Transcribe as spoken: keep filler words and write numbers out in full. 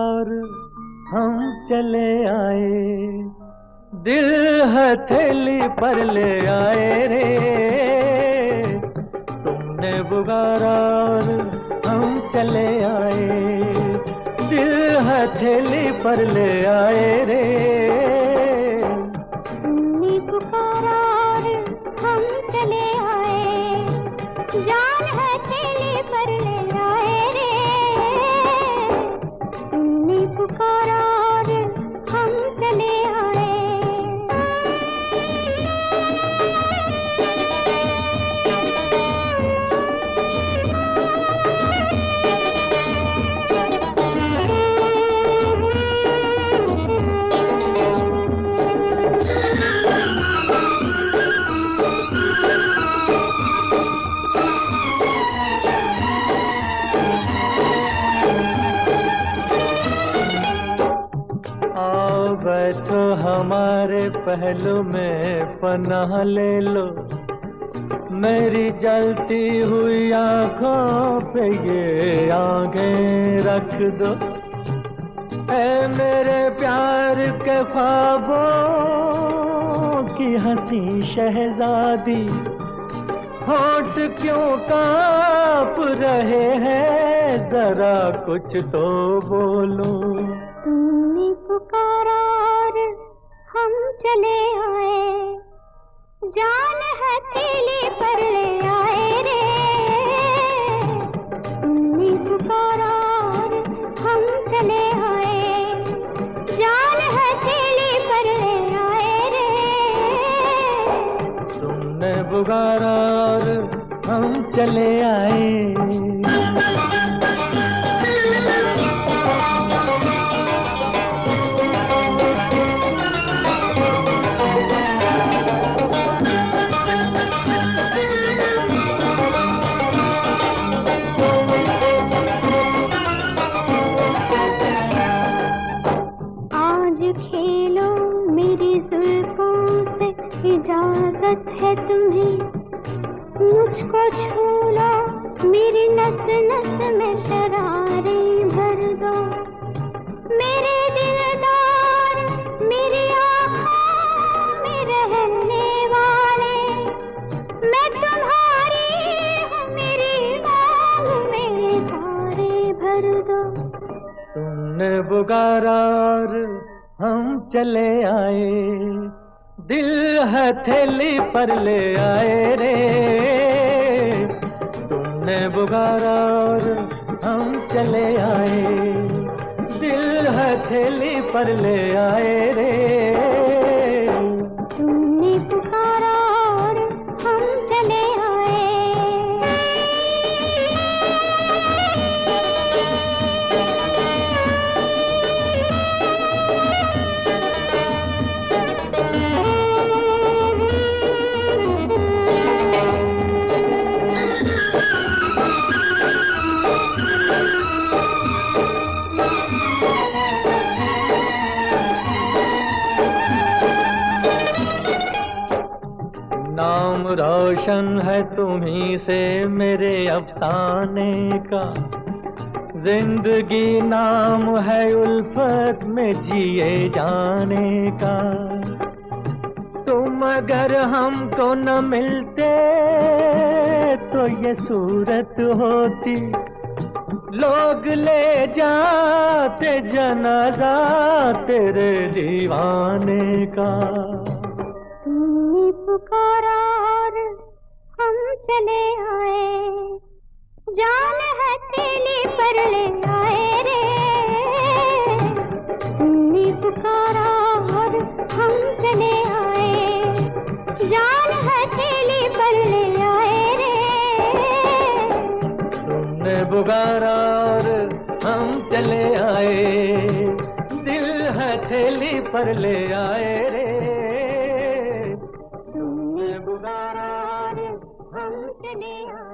बुगारार हम चले आए, दिल हथेली पर ले आए रे। तुमने बुगारार हम चले आए, दिल हथेली पर ले आए रे। तुमने पुकारार हम चले आए, जान हथेली पर ले आए रे। तुमने पुकारार हम चले आए। बैठो हमारे पहलू में पनाह ले लो, मेरी जलती हुई आंखों पे ये आंखें रख दो। ऐ मेरे प्यार के ख्वाबों की हंसी शहजादी, होठ क्यों कांप रहे हैं, जरा कुछ तो बोलो। तुमने पुकारार हम चले आए, जान हथेली पर ले आए रे। तुमने पुकारार हम चले आए, जान हथेली पर ले आए रे। तुमने बुगारार हम चले आए। खेलो मेरी जुल्फों से, इजाजत है तुम्हें। मुझको छू लो, मेरी नस नस में शरारें भर दो। मेरे दिलदार मेरी आँखों में रहने वाले, मैं तुम्हारी हूँ, मेरी मांग में तारे भर दो। तुमने बुगारार हम चले आए, दिल हथेली पर ले आए रे। तुमने बुगारार हम चले आए, दिल हथेली पर ले आए रे। तुमने पुकारार हम चले आए। नाम रोशन है तुम्हीं से मेरे अफसाने का, जिंदगी नाम है उल्फत में जिए जाने का। तुम अगर हमको न मिलते तो ये सूरत होती, लोग ले जाते जनाजा तेरे दीवाने का। तुमने पुकारार हम चले आए, जान हथेली पर ले आए रे। तुमने पुकारार हम चले आए, जान हथेली पर ले आए रे। तुमने बुगारार हम चले आए, दिल हथेली पर ले आए रे। तुमने बुगारार हम चले आए।